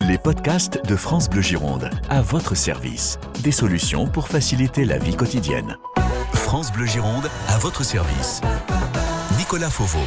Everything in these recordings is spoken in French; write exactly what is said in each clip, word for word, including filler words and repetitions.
Les podcasts de France Bleu Gironde, à votre service. Des solutions pour faciliter la vie quotidienne. France Bleu Gironde, à votre service. Nicolas Fauveau.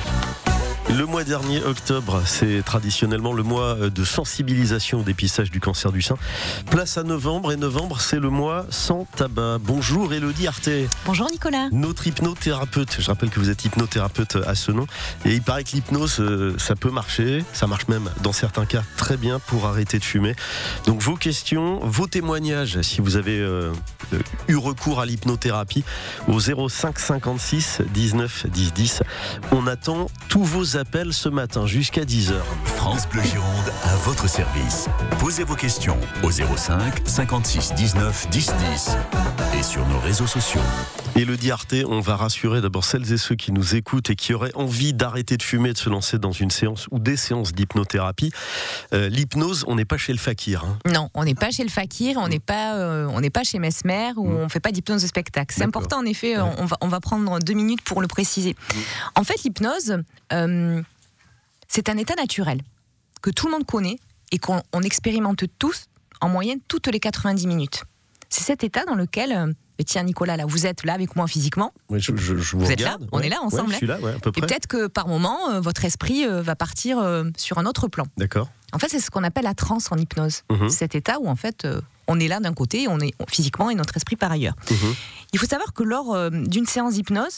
Le mois dernier, octobre, c'est traditionnellement le mois de sensibilisation au dépistage du cancer du sein. Place à novembre, et novembre, c'est le mois sans tabac. Bonjour Élodie Arté. Bonjour Nicolas. Notre hypnothérapeute. Je rappelle que vous êtes hypnothérapeute à ce nom. Et il paraît que l'hypnose, ça peut marcher. Ça marche même, dans certains cas, très bien pour arrêter de fumer. Donc vos questions, vos témoignages, si vous avez euh, eu recours à l'hypnothérapie, au zéro cinq cinquante-six dix-neuf dix dix. On attend tous vos appels ce matin jusqu'à dix heures. France Bleu Gironde, à votre service. Posez vos questions au zéro cinq cinquante-six dix-neuf dix dix et sur nos réseaux sociaux. Élodie Arté, on va rassurer d'abord celles et ceux qui nous écoutent et qui auraient envie d'arrêter de fumer, de se lancer dans une séance ou des séances d'hypnothérapie. Euh, l'hypnose, on n'est pas chez le fakir. Hein. Non, on n'est pas chez le fakir, on n'est pas, euh, on n'est pas chez Mesmer où mmh. on ne fait pas d'hypnose de spectacle. C'est D'accord. important en effet, ouais. on, va, on va prendre deux minutes pour le préciser. Mmh. En fait, l'hypnose, euh, c'est un état naturel que tout le monde connaît et qu'on on expérimente tous en moyenne toutes les quatre-vingt-dix minutes. C'est cet état dans lequel... Euh, Et tiens Nicolas, là vous êtes là avec moi physiquement. Oui, je, je, je vous, vous regarde. êtes là, on ouais. est là ensemble. Ouais, je suis là, ouais, à peu près. Et peut-être que par moment, euh, votre esprit euh, va partir euh, sur un autre plan. D'accord. En fait, c'est ce qu'on appelle la transe en hypnose. Mm-hmm. C'est cet état où en fait, euh, on est là d'un côté, on est physiquement et notre esprit par ailleurs. Mm-hmm. Il faut savoir que lors euh, d'une séance d'hypnose,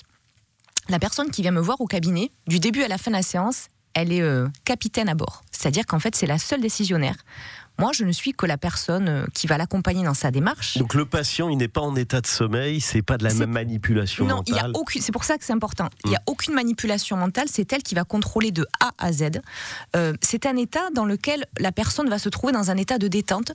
la personne qui vient me voir au cabinet, du début à la fin de la séance, elle est euh, capitaine à bord. C'est-à-dire qu'en fait, c'est la seule décisionnaire. Moi, je ne suis que la personne qui va l'accompagner dans sa démarche. Donc le patient, il n'est pas en état de sommeil, c'est pas de la c'est... même manipulation non, mentale. Il y a aucune... C'est pour ça que c'est important. Il n'y a aucune manipulation mentale, c'est elle qui va contrôler de A à Z. Euh, c'est un état dans lequel la personne va se trouver dans un état de détente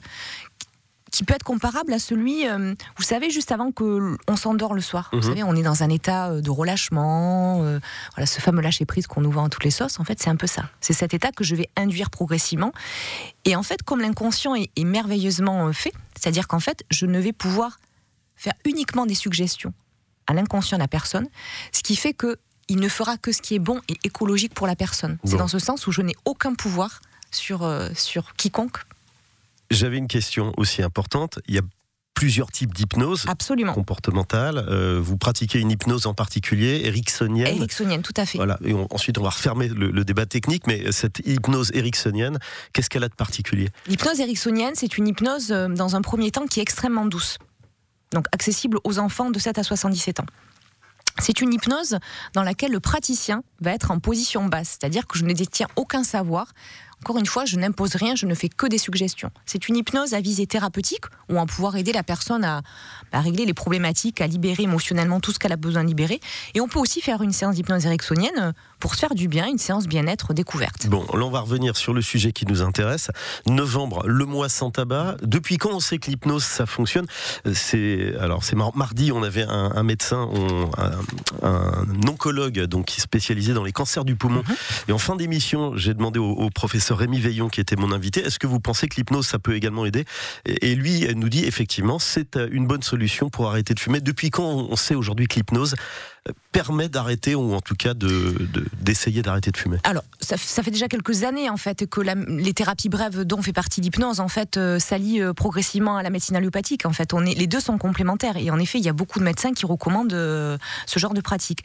qui peut être comparable à celui, euh, vous savez, juste avant qu'on s'endort le soir. Mmh. Vous savez, on est dans un état de relâchement, euh, voilà, ce fameux lâcher-prise qu'on nous vend à toutes les sauces, en fait, c'est un peu ça. C'est cet état que je vais induire progressivement. Et en fait, comme l'inconscient est, est merveilleusement fait, c'est-à-dire qu'en fait, je ne vais pouvoir faire uniquement des suggestions à l'inconscient de la personne, ce qui fait qu'il ne fera que ce qui est bon et écologique pour la personne. Bon. C'est dans ce sens où je n'ai aucun pouvoir sur, euh, sur quiconque. J'avais une question aussi importante. Il y a plusieurs types d'hypnose Absolument. comportementale. Euh, vous pratiquez une hypnose en particulier, ericksonienne. Ericksonienne, tout à fait. Voilà. Et on, ensuite, on va refermer le, le débat technique, mais cette hypnose ericksonienne, qu'est-ce qu'elle a de particulier ? L'hypnose ericksonienne, c'est une hypnose, euh, dans un premier temps, qui est extrêmement douce. Donc accessible aux enfants de sept à soixante-dix-sept ans. C'est une hypnose dans laquelle le praticien va être en position basse, c'est-à-dire que je ne détiens aucun savoir. Encore une fois, je n'impose rien, je ne fais que des suggestions. C'est une hypnose à visée thérapeutique, où on va pouvoir aider la personne à, à régler les problématiques, à libérer émotionnellement tout ce qu'elle a besoin de libérer. Et on peut aussi faire une séance d'hypnose ericksonienne pour se faire du bien, une séance bien-être découverte. Bon, là on va revenir sur le sujet qui nous intéresse. Novembre, le mois sans tabac. Depuis quand on sait que l'hypnose, ça fonctionne ? C'est, alors, c'est mardi, on avait un, un médecin, on, un, un oncologue donc, qui est spécialisé dans les cancers du poumon. Mm-hmm. Et en fin d'émission, j'ai demandé au, au professeur Rémi Veillon, qui était mon invité, est-ce que vous pensez que l'hypnose, ça peut également aider ? Et lui elle nous dit, effectivement, c'est une bonne solution pour arrêter de fumer. Depuis quand on sait aujourd'hui que l'hypnose permet d'arrêter, ou en tout cas de, de, d'essayer d'arrêter de fumer ? Alors, ça, ça fait déjà quelques années, en fait, que la, les thérapies brèves dont fait partie l'hypnose, en fait, euh, s'allient euh, progressivement à la médecine allopathique. En fait, on est, les deux sont complémentaires. Et en effet, il y a beaucoup de médecins qui recommandent euh, ce genre de pratique.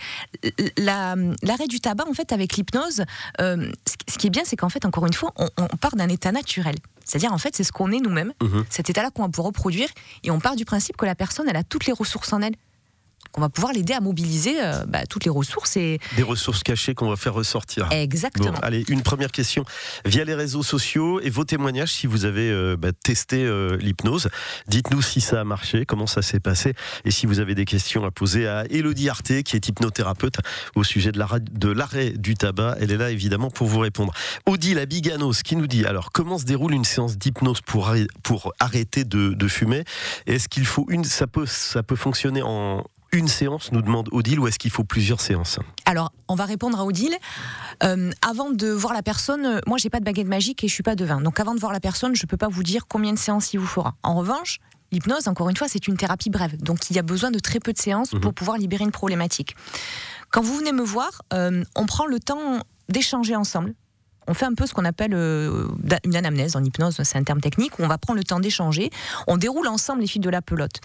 La, l'arrêt du tabac, en fait, avec l'hypnose, euh, ce qui est bien, c'est qu'en fait, encore une fois, on, on part d'un état naturel. C'est-à-dire, en fait, c'est ce qu'on est nous-mêmes, mmh. cet état-là qu'on va pouvoir reproduire, et on part du principe que la personne, elle a toutes les ressources en elle. On va pouvoir l'aider à mobiliser euh, bah, toutes les ressources. Et... Des ressources cachées qu'on va faire ressortir. Exactement. Bon, allez, une première question via les réseaux sociaux et vos témoignages si vous avez euh, bah, testé euh, l'hypnose. Dites-nous si ça a marché, comment ça s'est passé, et si vous avez des questions à poser à Élodie Arté, qui est hypnothérapeute au sujet de l'arrêt, de l'arrêt du tabac. Elle est là évidemment pour vous répondre. Odile à Biganos qui nous dit, alors comment se déroule une séance d'hypnose pour, arrêter, pour arrêter de, de fumer ? Est-ce qu'il faut une, ça peut, ça peut fonctionner en une séance, nous demande Odile, ou est-ce qu'il faut plusieurs séances ? Alors, on va répondre à Odile. Euh, avant de voir la personne, moi, j'ai pas de baguette magique et je suis pas devin. Donc, avant de voir la personne, je peux pas vous dire combien de séances il vous fera. En revanche, l'hypnose, encore une fois, c'est une thérapie brève. Donc, il y a besoin de très peu de séances mmh. pour pouvoir libérer une problématique. Quand vous venez me voir, euh, on prend le temps d'échanger ensemble. On fait un peu ce qu'on appelle euh, une anamnèse en hypnose, c'est un terme technique, où on va prendre le temps d'échanger, on déroule ensemble les fils de la pelote.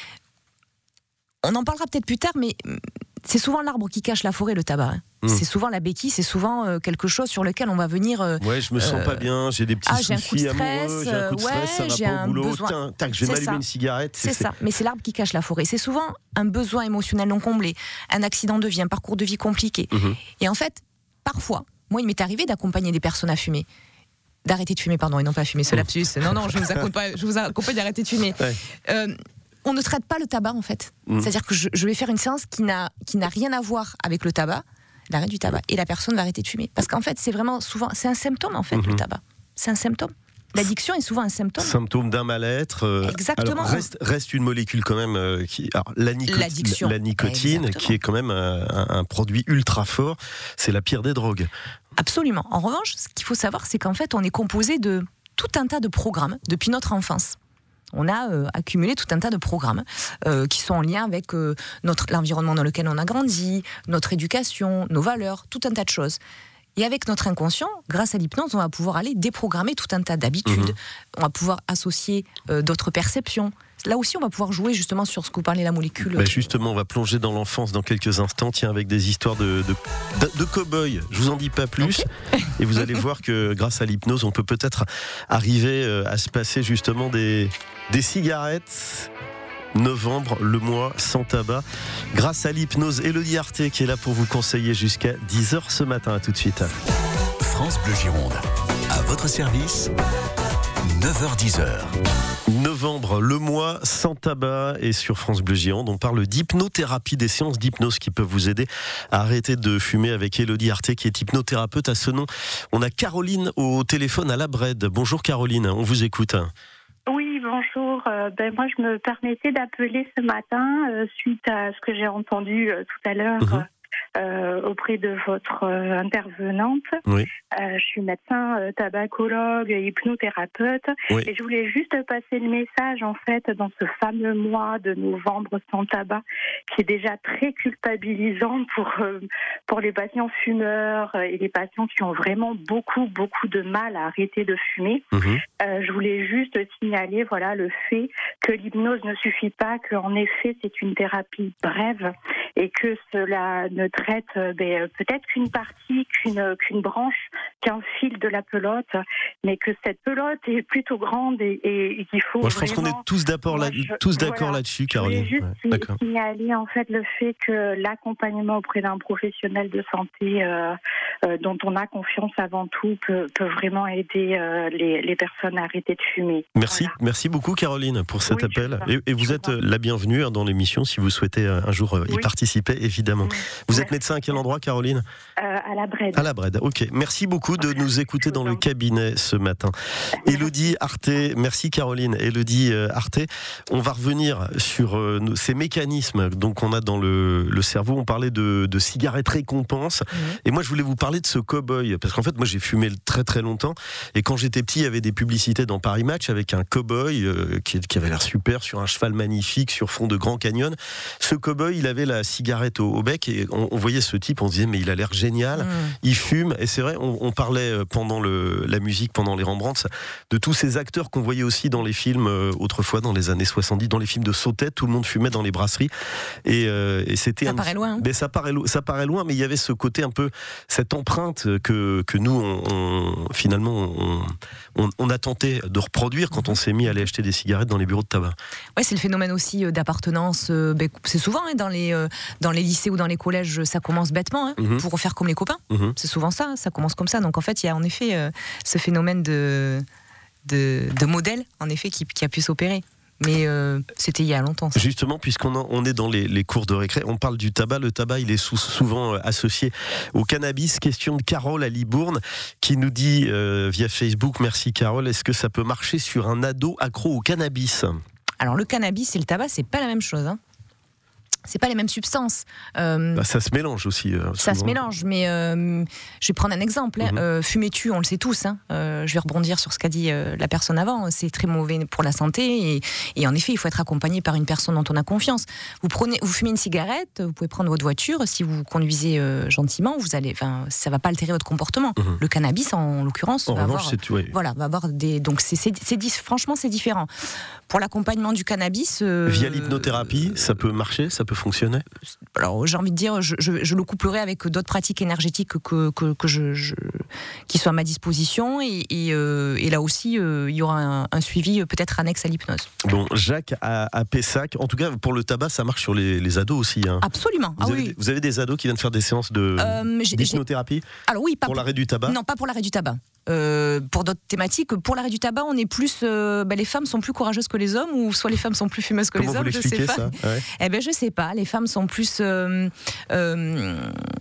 On en parlera peut-être plus tard, mais c'est souvent l'arbre qui cache la forêt, le tabac. Hein. Mmh. C'est souvent la béquille, c'est souvent euh, quelque chose sur lequel on va venir... Euh, ouais, je me sens euh, pas bien, j'ai des petits ah, j'ai soucis un coup de stress, amoureux, j'ai un coup de stress, ouais, ça va pas au boulot, besoin... tiens, tac, je vais m'allumer une cigarette. C'est, c'est ça, mais c'est l'arbre qui cache la forêt. C'est souvent un besoin émotionnel non comblé, un accident de vie, un parcours de vie compliqué. Mmh. Et en fait, parfois, moi, il m'est arrivé d'accompagner des personnes à fumer. D'arrêter de fumer, pardon, et non pas à fumer, ce lapsus. Non, non, je vous accompagne, je vous accompagne d'arrêter de fumer. Ouais. Euh, on ne traite pas le tabac, en fait. Mmh. C'est-à-dire que je, je vais faire une séance qui n'a, qui n'a rien à voir avec le tabac, l'arrêt du tabac, et la personne va arrêter de fumer. Parce qu'en fait, c'est vraiment souvent, c'est un symptôme, en fait, mmh. le tabac. C'est un symptôme. L'addiction est souvent un symptôme. Symptôme d'un mal-être. Euh, Exactement. Alors, reste, reste une molécule quand même, euh, qui, alors, la, nico- L'addiction. la nicotine, Exactement. Qui est quand même un, un produit ultra fort. C'est la pire des drogues. Absolument. En revanche, ce qu'il faut savoir, c'est qu'en fait, on est composé de tout un tas de programmes depuis notre enfance. On a euh, accumulé tout un tas de programmes euh, qui sont en lien avec euh, notre, l'environnement dans lequel on a grandi, notre éducation, nos valeurs, tout un tas de choses. Et avec notre inconscient, grâce à l'hypnose, on va pouvoir aller déprogrammer tout un tas d'habitudes, mmh. on va pouvoir associer euh, d'autres perceptions. Là aussi, on va pouvoir jouer justement sur ce que vous parlez, la molécule. Bah justement, on va plonger dans l'enfance dans quelques instants, tiens, avec des histoires de, de, de, de cow-boys. Je vous en dis pas plus. Okay. Et vous allez voir que grâce à l'hypnose, on peut peut-être arriver à se passer justement des, des cigarettes. Novembre, le mois sans tabac. Grâce à l'hypnose, Élodie Arté qui est là pour vous conseiller jusqu'à dix heures ce matin. À tout de suite. France Bleu Gironde, à votre service, neuf heures dix. Novembre, le mois sans tabac, et sur France Bleu Gironde, on parle d'hypnothérapie, des séances d'hypnose qui peuvent vous aider à arrêter de fumer avec Élodie Arté qui est hypnothérapeute. À ce nom, on a Caroline au téléphone à La Brède. Bonjour Caroline, on vous écoute. Oui, bonjour. Euh, ben moi, je me permettais d'appeler ce matin euh, suite à ce que j'ai entendu euh, tout à l'heure mmh. euh, auprès de votre euh, intervenante. Oui. Euh, je suis médecin, euh, tabacologue, hypnothérapeute, oui. et je voulais juste passer le message en fait dans ce fameux mois de novembre sans tabac, qui est déjà très culpabilisant pour euh, pour les patients fumeurs et les patients qui ont vraiment beaucoup beaucoup de mal à arrêter de fumer. Mmh. Euh, je voulais juste signaler voilà le fait que l'hypnose ne suffit pas, qu'en effet c'est une thérapie brève et que cela ne traite ben, peut-être qu'une partie, qu'une qu'une branche, qu'un fil de la pelote, mais que cette pelote est plutôt grande et, et, et qu'il faut. Moi, je pense qu'on est tous d'accord, là, je, tous d'accord voilà, là-dessus, Caroline. Je voulais juste ouais, signaler en fait le fait que l'accompagnement auprès d'un professionnel de santé euh, euh, dont on a confiance avant tout peut, peut vraiment aider euh, les, les personnes à arrêter de fumer. Merci, voilà. merci beaucoup Caroline pour cet oui, appel. Et, et vous êtes la bienvenue dans l'émission si vous souhaitez un jour y oui. participer, évidemment. Oui. Vous êtes médecin à quel endroit, Caroline ? euh, À La Brède. À La Brède, ok. Merci beaucoup de nous écouter dans le cabinet ce matin. Élodie Arté, merci Caroline. Élodie Arté, on va revenir sur euh, ces mécanismes donc on a dans le, le cerveau. On parlait de, de cigarettes récompenses. Mmh. Et moi, je voulais vous parler de ce cow-boy. Parce qu'en fait, moi, j'ai fumé très très longtemps. Et quand j'étais petit, il y avait des publicités dans Paris Match avec un cow-boy euh, qui, qui avait l'air super, sur un cheval magnifique, sur fond de Grand Canyon. Ce cow-boy, il avait la cigarette au, au bec et on, on voyait ce type, on se disait, mais il a l'air génial. Mmh. Il fume. Et c'est vrai, on, on parlait pendant le, la musique, pendant les Rembrandts, de tous ces acteurs qu'on voyait aussi dans les films euh, autrefois, dans les années soixante-dix, dans les films de sautet, tout le monde fumait dans les brasseries. Et, euh, et c'était ça un, paraît loin. Mais ça paraît, ça paraît loin, mais il y avait ce côté un peu, cette empreinte que, que nous, on, on, finalement, on, on, on a tenté de reproduire quand on s'est mis à aller acheter des cigarettes dans les bureaux de tabac. Ouais, c'est le phénomène aussi d'appartenance. Euh, ben, c'est souvent hein, dans, les, euh, dans les lycées ou dans les collèges, ça commence bêtement, hein, mm-hmm. pour faire comme les copains. Mm-hmm. C'est souvent ça, ça commence comme ça. Donc en fait, il y a en effet euh, ce phénomène de, de, de modèle, en effet, qui, qui a pu s'opérer. Mais euh, c'était il y a longtemps. Ça. Justement, puisqu'on en, on est dans les, les cours de récré, on parle du tabac. Le tabac, il est sous, souvent associé au cannabis. Question de Carole à Libourne, qui nous dit euh, via Facebook, merci Carole, est-ce que ça peut marcher sur un ado accro au cannabis ? Alors le cannabis et le tabac, c'est pas la même chose. Hein. c'est pas les mêmes substances. Euh, bah, ça se mélange aussi. Euh, ça se mélange, mais euh, je vais prendre un exemple. Hein. Mm-hmm. Euh, fumer-tu, on le sait tous. Hein. Euh, je vais rebondir sur ce qu'a dit euh, la personne avant. C'est très mauvais pour la santé. Et, et en effet, il faut être accompagné par une personne dont on a confiance. Vous prenez, vous fumez une cigarette, vous pouvez prendre votre voiture. Si vous conduisez euh, gentiment, vous allez, enfin, ça va pas altérer votre comportement. Mm-hmm. Le cannabis, en l'occurrence, en va revanche, avoir, c'est tout, oui. voilà, va avoir des. Donc, c'est, c'est, c'est, c'est, franchement, c'est différent. Pour l'accompagnement du cannabis, euh, via l'hypnothérapie, euh, ça peut marcher, ça peut fonctionner. Alors, j'ai envie de dire, je, je, je le couplerai avec d'autres pratiques énergétiques que, que, que je, je, qui sont à ma disposition. Et, et, euh, et là aussi, euh, il y aura un, un suivi peut-être annexe à l'hypnose. Bon, Jacques à, à Pessac, en tout cas, pour le tabac, ça marche sur les, les ados aussi. Hein. Absolument. Vous, ah, avez, oui. vous avez des ados qui viennent faire des séances de, euh, d'hypnothérapie Alors oui, pas pour l'arrêt du tabac. Non, pas pour l'arrêt du tabac. Euh, pour d'autres thématiques, pour l'arrêt du tabac, on est plus, euh, bah, les femmes sont plus courageuses que les hommes, ou soit les femmes sont plus fumeuses que Comment les hommes. Vous l'expliquez, je sais pas. Ça ouais. Eh ben je sais pas. Les femmes sont plus euh, euh,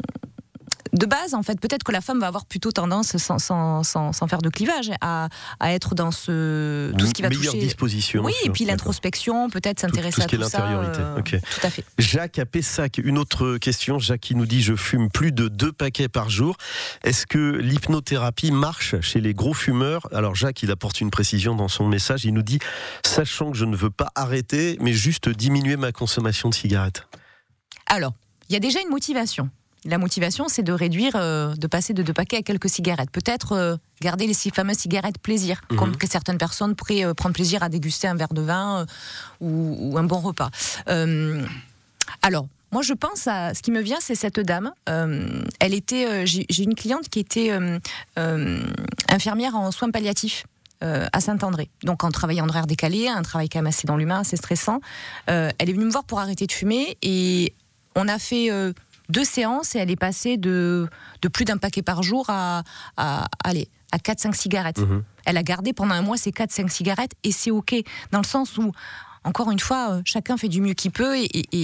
de base, en fait, peut-être que la femme va avoir plutôt tendance, sans, sans, sans, sans faire de clivage, à, à être dans ce tout ce qui va meilleure toucher. disposition. Oui, et puis l'introspection, peut-être s'intéresser tout, tout à tout ça. Tout ce qui est l'intériorité. Euh, okay. Tout à fait. Jacques à Pessac, une autre question. Jacques qui nous dit: je fume plus de deux paquets par jour. Est-ce que l'hypnothérapie marche chez les gros fumeurs? Alors Jacques, il apporte une précision dans son message. Il nous dit: sachant que je ne veux pas arrêter, mais juste diminuer ma consommation de cigarettes. Alors, il y a déjà une motivation. La motivation, c'est de réduire, euh, de passer de deux paquets à quelques cigarettes. Peut-être euh, garder les fameuses cigarettes plaisir, mmh. comme que certaines personnes pourraient euh, prendre plaisir à déguster un verre de vin euh, ou, ou un bon repas. Euh, alors, moi, je pense à ce qui me vient, c'est cette dame. Euh, elle était, euh, j'ai, j'ai une cliente qui était euh, euh, infirmière en soins palliatifs. Euh, à Saint-André, donc en travaillant en horaire décalé, un travail quand même assez dans l'humain, assez stressant. Euh, elle est venue me voir pour arrêter de fumer et on a fait euh, deux séances et elle est passée de, de plus d'un paquet par jour à, à, allez, à quatre cinq cigarettes. Mmh. Elle a gardé pendant un mois ces quatre cinq cigarettes et c'est OK, dans le sens où, encore une fois, euh, chacun fait du mieux qu'il peut et, et,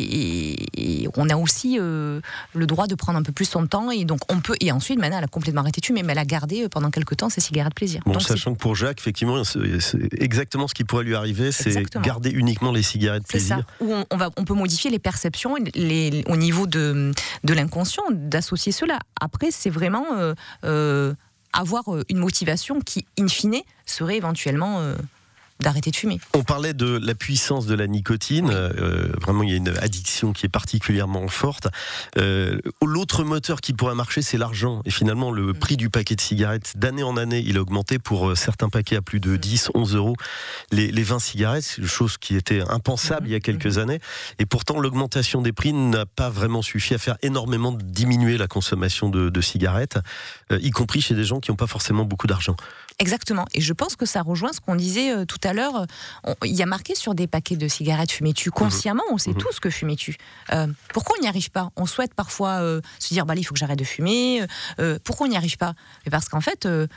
et, et on a aussi euh, le droit de prendre un peu plus son temps et donc on peut. Et ensuite, maintenant, elle a complètement arrêté de fumer, mais elle a gardé euh, pendant quelques temps ses cigarettes plaisir. Bon, donc, sachant c'est... que pour Jacques, effectivement, c'est, c'est exactement ce qui pourrait lui arriver, c'est exactement. Garder uniquement les cigarettes c'est plaisir. Ça. Où on, on, va, on peut modifier les perceptions les, au niveau de, de l'inconscient, d'associer cela. Après, c'est vraiment euh, euh, avoir une motivation qui, in fine, serait éventuellement... Euh, d'arrêter de fumer. On parlait de la puissance de la nicotine. Oui. Euh, vraiment, il y a une addiction qui est particulièrement forte. Euh, l'autre moteur qui pourrait marcher, c'est l'argent. Et finalement, le mmh. prix du paquet de cigarettes, d'année en année, il a augmenté pour certains paquets à plus de dix, onze euros. Les, les vingt cigarettes, c'est une chose qui était impensable mmh. il y a quelques mmh. années. Et pourtant, l'augmentation des prix n'a pas vraiment suffi à faire énormément diminuer la consommation de, de cigarettes, euh, y compris chez des gens qui n'ont pas forcément beaucoup d'argent. Exactement. Et je pense que ça rejoint ce qu'on disait euh, tout à l'heure. Il y a marqué sur des paquets de cigarettes fumez-tu. Consciemment, on sait mmh. tous que fumez-tu. Euh, pourquoi on n'y arrive pas? On souhaite parfois euh, se dire bah, il faut que j'arrête de fumer. Euh, pourquoi on n'y arrive pas? Mais parce qu'en fait, euh,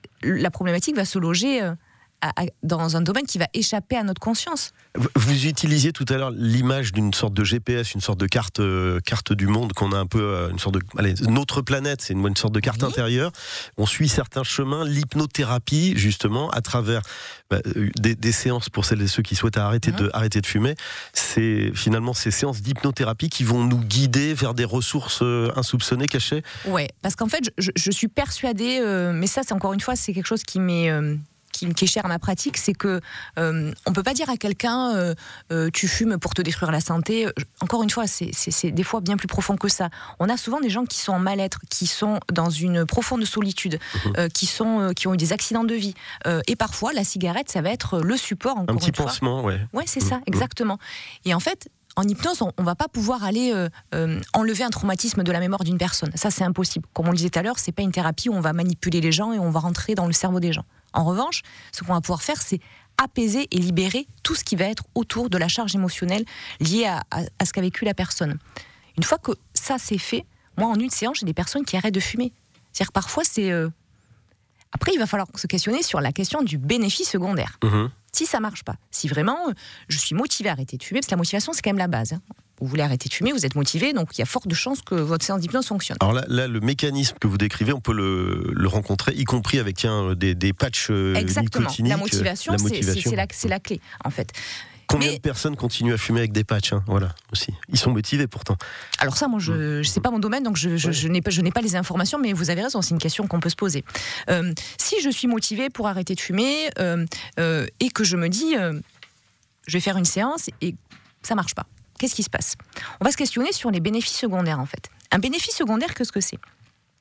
la problématique va se loger euh, à, à, dans un domaine qui va échapper à notre conscience. Vous utilisiez tout à l'heure l'image d'une sorte de G P S, une sorte de carte, euh, carte du monde qu'on a un peu, euh, une sorte de, allez, notre planète, c'est une, une sorte de carte oui. intérieure. On suit certains chemins, l'hypnothérapie justement, à travers bah, des, des séances pour celles et ceux qui souhaitent arrêter, mmh. de, arrêter de fumer. C'est finalement ces séances d'hypnothérapie qui vont nous guider vers des ressources euh, insoupçonnées, cachées. Ouais, parce qu'en fait, je, je suis persuadée, euh, mais ça, c'est encore une fois, c'est quelque chose qui m'est euh, Qui, qui est cher à ma pratique, c'est que euh, on peut pas dire à quelqu'un euh, euh, tu fumes pour te détruire la santé. Encore une fois, c'est, c'est, c'est des fois bien plus profond que ça. On a souvent des gens qui sont en mal-être, qui sont dans une profonde solitude, mmh. euh, qui sont euh, qui ont eu des accidents de vie. Euh, et parfois, la cigarette, ça va être le support. Encore un petit une fois. pansement, ouais. Ouais, c'est mmh. ça, exactement. Et en fait. En hypnose, on ne va pas pouvoir aller euh, euh, enlever un traumatisme de la mémoire d'une personne. Ça, c'est impossible. Comme on le disait tout à l'heure, c'est pas une thérapie où on va manipuler les gens et on va rentrer dans le cerveau des gens. En revanche, ce qu'on va pouvoir faire, c'est apaiser et libérer tout ce qui va être autour de la charge émotionnelle liée à, à, à ce qu'a vécu la personne. Une fois que ça, c'est fait, moi, en une séance, j'ai des personnes qui arrêtent de fumer. C'est-à-dire parfois, c'est... Euh... Après, il va falloir se questionner sur la question du bénéfice secondaire. Mmh. Si ça marche pas, si vraiment je suis motivée à arrêter de fumer, parce que la motivation c'est quand même la base. Hein. Vous voulez arrêter de fumer, vous êtes motivé, donc il y a forte chance que votre séance d'hypnose fonctionne. Alors là, là, le mécanisme que vous décrivez, on peut le, le rencontrer, y compris avec tiens, des, des patchs Exactement. nicotiniques. La motivation, la motivation. C'est, c'est, c'est, la, c'est la clé, en fait. Combien Mais... de personnes continuent à fumer avec des patchs, hein, voilà, aussi. Ils sont motivés pourtant. Alors ça, moi, je, je sais pas mon domaine, donc je, je, ouais. je n'ai pas, je n'ai pas les informations, mais vous avez raison, c'est une question qu'on peut se poser. Euh, si je suis motivée pour arrêter de fumer euh, euh, et que je me dis, euh, je vais faire une séance et ça marche pas, qu'est-ce qui se passe? On va se questionner sur les bénéfices secondaires, en fait. Un bénéfice secondaire, qu'est-ce que c'est?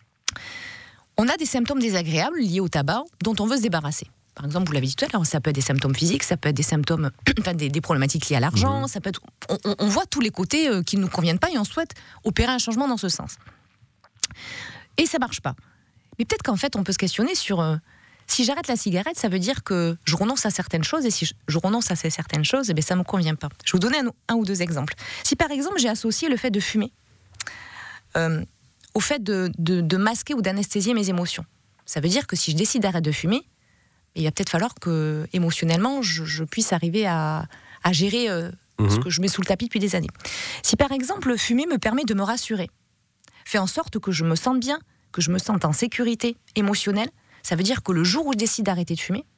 On a des symptômes désagréables liés au tabac dont on veut se débarrasser. Par exemple, vous l'avez dit tout à l'heure, ça peut être des symptômes physiques, ça peut être des symptômes, enfin des, des problématiques liées à l'argent, mmh. ça peut être, on, on voit tous les côtés euh, qui ne nous conviennent pas et on souhaite opérer un changement dans ce sens. Et ça marche pas. Mais peut-être qu'en fait, on peut se questionner sur euh, si j'arrête la cigarette, ça veut dire que je renonce à certaines choses et si je, je renonce à ces certaines choses, eh bien, ça ne me convient pas. Je vais vous donner un, un ou deux exemples. Si par exemple, j'ai associé le fait de fumer euh, au fait de, de, de masquer ou d'anesthésier mes émotions, ça veut dire que si je décide d'arrêter de fumer, il va peut-être falloir que, émotionnellement, je, je puisse arriver à, à gérer euh, mmh. ce que je mets sous le tapis depuis des années. Si par exemple, fumer me permet de me rassurer, fait en sorte que je me sente bien, que je me sente en sécurité émotionnelle, ça veut dire que le jour où je décide d'arrêter de fumer,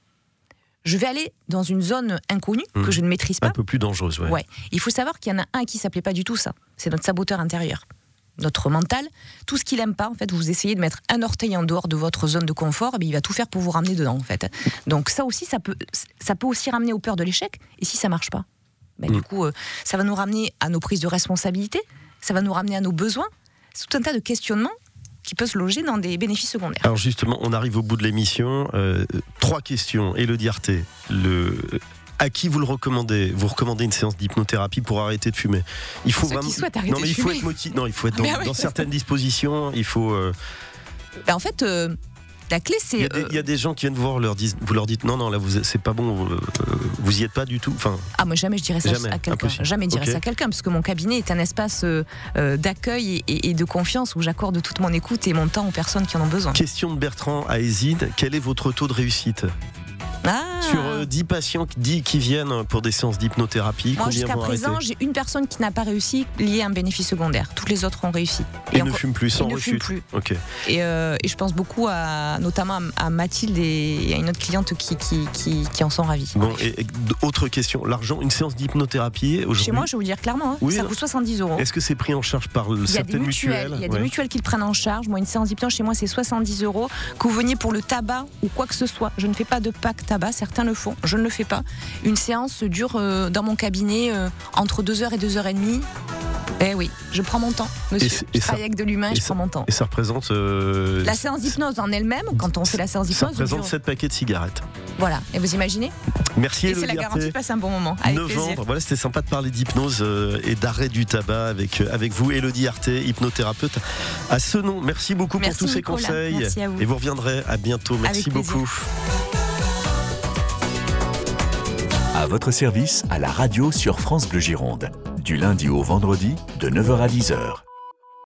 je vais aller dans une zone inconnue mmh. que je ne maîtrise pas. Un peu plus dangereuse, ouais. ouais. Il faut savoir qu'il y en a un qui ne s'appelait pas du tout ça. C'est notre saboteur intérieur. Notre mental, tout ce qu'il aime pas, en fait, vous essayez de mettre un orteil en dehors de votre zone de confort, et bien il va tout faire pour vous ramener dedans, en fait. Donc ça aussi, ça peut, ça peut aussi ramener aux peurs de l'échec. Et si ça marche pas, ben, mmh. du coup, euh, ça va nous ramener à nos prises de responsabilité, ça va nous ramener à nos besoins. C'est tout un tas de questionnements qui peuvent se loger dans des bénéfices secondaires. Alors justement, on arrive au bout de l'émission. Euh, trois questions. Élodie Arté, le... à qui vous le recommandez? Vous recommandez une séance d'hypnothérapie pour arrêter de fumer? Il faut Ceux vraiment. Qui souhaitent arrêter non, mais de il faut fumer. être motivé. Non, il faut être dans, ben oui. dans certaines dispositions. Il faut. Euh... Ben en fait, euh, la clé, c'est. Il y, a des, euh... il y a des gens qui viennent vous voir, leur disent, vous leur dites non, non, là, vous, c'est pas bon. Vous, vous y êtes pas du tout. Enfin. Ah, moi, jamais je dirais ça jamais, à quelqu'un. impossible. Jamais je dirais okay. ça à quelqu'un, parce que mon cabinet est un espace euh, euh, d'accueil et, et, et de confiance où j'accorde toute mon écoute et mon temps aux personnes qui en ont besoin. Question de Bertrand à Héside. Quel est votre taux de réussite? Ah. Sur euh, dix patients dix qui viennent pour des séances d'hypnothérapie, moi combien jusqu'à vont présent, arrêter? j'ai une personne qui n'a pas réussi liée à un bénéfice secondaire. Toutes les autres ont réussi. Et, et ne fument plus, sans ne refus. Plus. Okay. Et, euh, et je pense beaucoup à, notamment à Mathilde et à une autre cliente qui, qui, qui, qui en sont ravies. Bon, et, et autre question, l'argent, une séance d'hypnothérapie aujourd'hui. Chez moi, je vais vous dire clairement, hein, oui, ça coûte soixante-dix euros. Est-ce que c'est pris en charge par le, certaines mutuelles? Il y a ouais. des mutuelles qui le prennent en charge. Moi, une séance d'hypnose chez moi, c'est soixante-dix euros. Que vous veniez pour le tabac ou quoi que ce soit, je ne fais pas de pack tabac. Certains le font, je ne le fais pas. Une séance dure euh, dans mon cabinet euh, entre deux heures et deux heures et demie. Eh oui, je prends mon temps, monsieur. Et je travaille ça, avec de l'humain, je ça, prends mon temps. Et ça représente... Euh, la séance d'hypnose en elle-même, quand on fait la séance d'hypnose... Ça représente dure... sept paquets de cigarettes. Voilà, et vous imaginez? Merci Élodie. Et c'est la garantie, passe un bon moment. Avec novembre, plaisir. Voilà, c'était sympa de parler d'hypnose euh, et d'arrêt du tabac avec, euh, avec vous, Élodie Arté, hypnothérapeute à Senon. Merci beaucoup Merci pour tous Nicolas. ces conseils. Merci à vous. Et vous reviendrez à bientôt. Merci beaucoup. À votre service, à la radio sur France Bleu Gironde. Du lundi au vendredi, de neuf heures à dix heures.